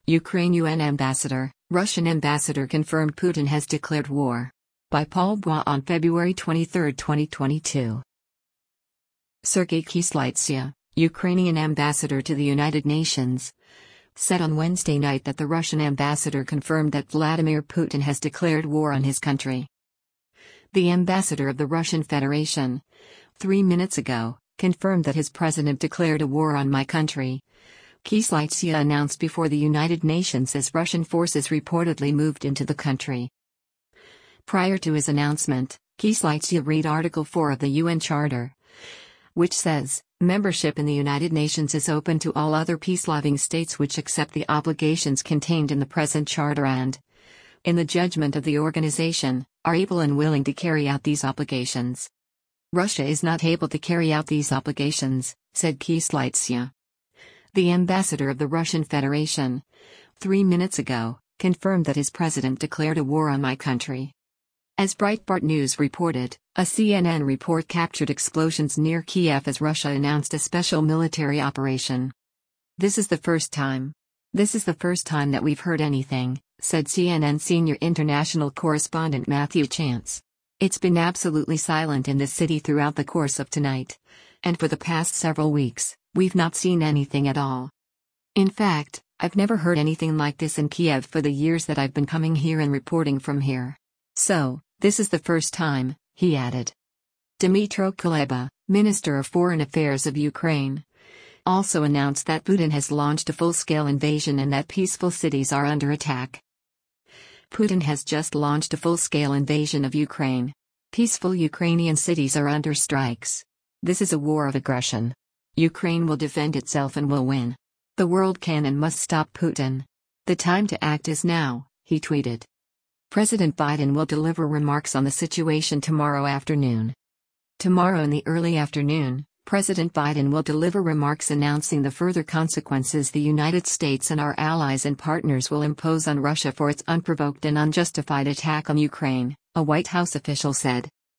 Ukraine UN ambassador, Russian ambassador confirmed Putin has declared war. By Paul Bois on February 23, 2022. Sergei Kyslytsya, Ukrainian ambassador to the United Nations, said on Wednesday night that the Russian ambassador confirmed that Vladimir Putin has declared war on his country. The ambassador of the Russian Federation, 3 minutes ago, confirmed that his president declared a war on my country. Kyslytsya announced before the United Nations as Russian forces reportedly moved into the country. Prior to his announcement, Kyslytsya read Article 4 of the UN Charter, which says, membership in the United Nations is open to all other peace-loving states which accept the obligations contained in the present charter and, in the judgment of the organization, are able and willing to carry out these obligations. Russia is not able to carry out these obligations, said Kyslytsya. The ambassador of the Russian Federation, 3 minutes ago, confirmed that his president declared a war on my country. As Breitbart News reported, a CNN report captured explosions near Kiev as Russia announced a special military operation. This is the first time that we've heard anything, said CNN senior international correspondent Matthew Chance. It's been absolutely silent in this city throughout the course of tonight. And for the past several weeks, we've not seen anything at all. In fact, I've never heard anything like this in Kiev for the years that I've been coming here and reporting from here. So, this is the first time, he added. Dmytro Kuleba, Minister of Foreign Affairs of Ukraine, also announced that Putin has launched a full-scale invasion and that peaceful cities are under attack. Putin has just launched a full-scale invasion of Ukraine. Peaceful Ukrainian cities are under strikes. This is a war of aggression. Ukraine will defend itself and will win. The world can and must stop Putin. The time to act is now, he tweeted. President Biden will deliver remarks on the situation tomorrow afternoon. Tomorrow in the early afternoon, President Biden will deliver remarks announcing the further consequences the United States and our allies and partners will impose on Russia for its unprovoked and unjustified attack on Ukraine, a White House official said.